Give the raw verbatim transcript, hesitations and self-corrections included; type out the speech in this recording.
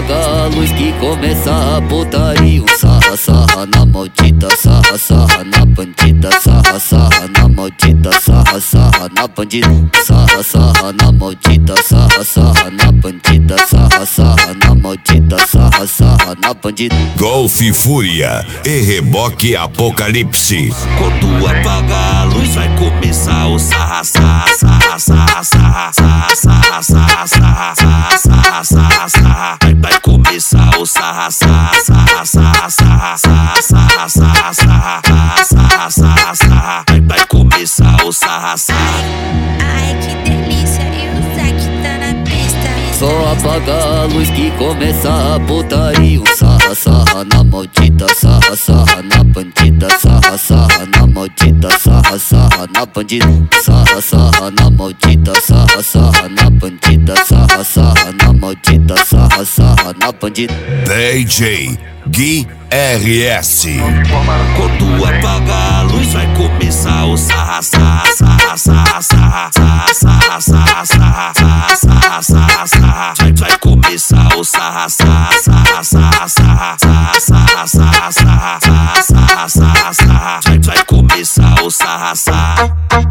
apaga a luz que começa a putaria. Um sarra, sarra na maldita, sarra, sarra na bandida, sarra, sarra na maldita, sarra, sarra na bandida, sarra, sarra na maldita, sarra, sarra na bandida, sarra, sarra na maldita, sarra, sarra na bandida. Golf Fúria e Reboque Apocalipse. Quando apagar a luz vai começar o sarra, sarra, sarra, sarra, sarra, sarra, sarra, sarra, sarra, sarra, sarra, sarra. Vai, vai começar o sarra, sarra, sarra, sarra, sarra, sarra, sarra, sarra, sarra, sarra, sarra, sarra. Vai, vai começar o sarra, sarra. Ai, que delícia, e o Zack tá na pista. Só apaga a luz que começa a putaria. Um sarra, sarra na maldita, sarra, sarra na bandida, sarra, sarra na maldita, sarra, sarra na bandida, sarra, sarra na maldita, sarra, sarra na bandida, sarra, sarra na maldita, sarra, sarra na bandida. D J Gui R S. Quando apagar a luz vai começar o sarra, sarra, sarra, sarra, sarra, sarra, sarra, sarra, sarra, sarra, sarra, sarra. Vai, vai começar o sarra, sarra, sarra, sarra, sarra, sarra, sarra, sarra, sarra, sarra, sarra, sarra. Vai, vai começar o sarra, sarra.